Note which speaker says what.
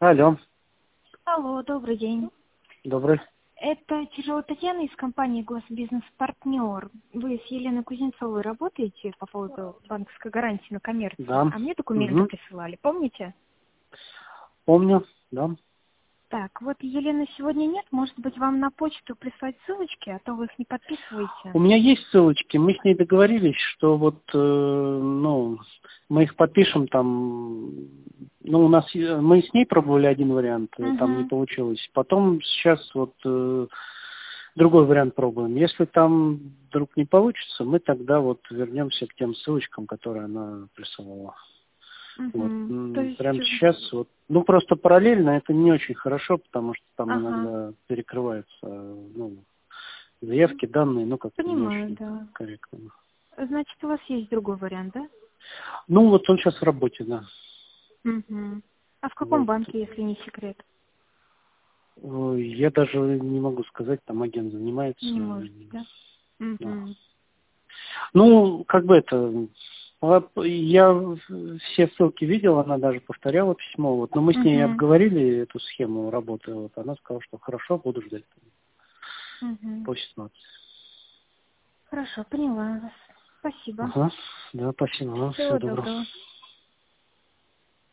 Speaker 1: Алло,
Speaker 2: Алло, добрый день.
Speaker 1: добрый.
Speaker 2: Это Чижова Татьяна из компании «Госбизнес-партнер». Вы с Еленой Кузнецовой работаете по поводу банковской гарантии на коммерцию,
Speaker 1: Да.
Speaker 2: а мне документы
Speaker 1: Угу.
Speaker 2: присылали, помните?
Speaker 1: Помню, да.
Speaker 2: Так, вот Елены сегодня нет, может быть, вам на почту прислать ссылочки, а то вы их не
Speaker 1: У
Speaker 2: подписываете.
Speaker 1: меня есть ссылочки. Мы с ней договорились, что вот, мы их подпишем там. Ну, мы с ней пробовали один вариант, там не
Speaker 2: Угу.
Speaker 1: получилось. Потом сейчас вот другой вариант пробуем. Если там вдруг не получится, мы тогда вот вернемся к тем ссылочкам, которые она присылала. Вот.
Speaker 2: Угу. То есть,
Speaker 1: Прямо сейчас вот, ну просто параллельно это не очень хорошо, потому что там
Speaker 2: ага,
Speaker 1: иногда перекрываются, заявки, данные, ну как-то не
Speaker 2: понимаю,
Speaker 1: очень
Speaker 2: да.
Speaker 1: корректно.
Speaker 2: Значит, у вас есть другой вариант, да?
Speaker 1: Ну вот он сейчас в работе, да.
Speaker 2: Угу. А в каком
Speaker 1: Вот.
Speaker 2: банке, если не секрет?
Speaker 1: Я даже не могу сказать, там агент занимается.
Speaker 2: Не можете, да?
Speaker 1: Да.
Speaker 2: Угу.
Speaker 1: Ну, как бы это, я все ссылки видел, она даже повторяла письмо, вот, но мы с ней
Speaker 2: Угу.
Speaker 1: обговорили эту схему работы, вот, она сказала, что хорошо, буду ждать
Speaker 2: Угу.
Speaker 1: по 17.
Speaker 2: Хорошо, поняла вас. Спасибо.
Speaker 1: Ага, да, спасибо, всего
Speaker 2: Всего
Speaker 1: доброго.
Speaker 2: доброго.